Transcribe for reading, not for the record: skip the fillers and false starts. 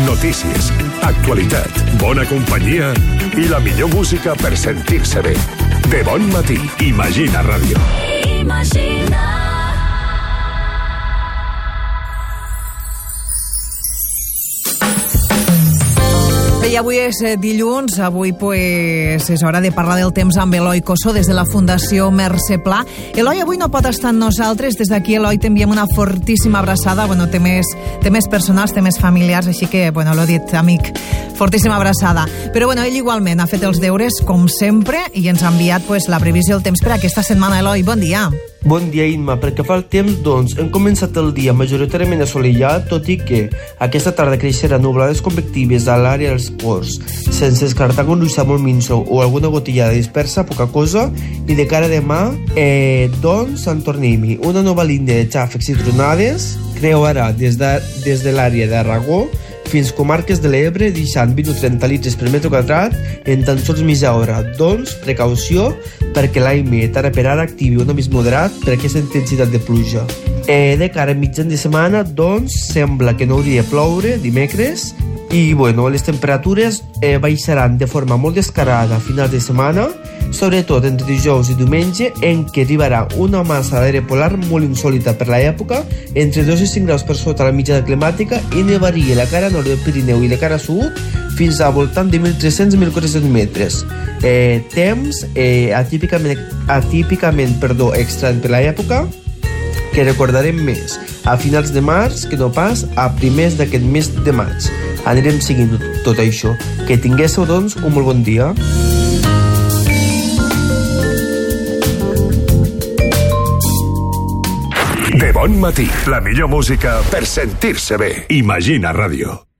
notícies, actualitat, bona companyia i la millor música per sentir-se bé. De bon matí, Imagina Ràdio. Imagina. I avui és dilluns, avui pues, és hora de parlar del temps amb Eloi Cossó des de la Fundació Mercè Pla. Eloi, avui no pot estar amb nosaltres, des d'aquí Eloi t'enviem una fortíssima abraçada, bueno, té més personals, té més familiars, així que, bueno, l'ho dit, amic, fortíssima abraçada. Però bueno, ell igualment ha fet els deures, com sempre, i ens ha enviat pues, la previsió del temps per aquesta setmana. Eloi, bon dia. Bon dia, Imma. Pel que fa al temps, doncs, hem començat el dia majoritàriament assolellat, tot i que aquesta tarda creixeran nublades convectives a l'àrea dels ports, sense descartar un ruixar molt minso o alguna gotellada dispersa, poca cosa, i de cara a demà, doncs, en tornem-hi. Una nova línia de xàfecs i tronades creuarà des de l'àrea d'Aragó fins comarques de l'Ebre, deixant 20 o 30 litres per metre quadrat en tan sols mitja hora. Doncs, precaució, perquè l'AIMET ara per ara activi un avís moderat per aquesta intensitat de pluja. De cara a mitjan de setmana, doncs, sembla que no hauria de ploure dimecres i, bueno, les temperatures baixaran de forma molt descarada a finals de setmana, sobretot entre dijous i diumenge, en què arribarà una massa d'aire polar molt insòlita per l'època, entre 2 i 5 graus per sota la mitjana climàtica, i nevaria la cara nord del Pirineu i la cara sud fins a voltant de 1.300-1.400 metres. Temps atípicament estrany per l'època, que recordarem més a finals de març que no pas a primers d'aquest mes de maig. Anirem seguint tot això. Que tinguéssiu, doncs, un molt bon dia. De bon matí, la millor música per sentir-se bé. Imagina Ràdio.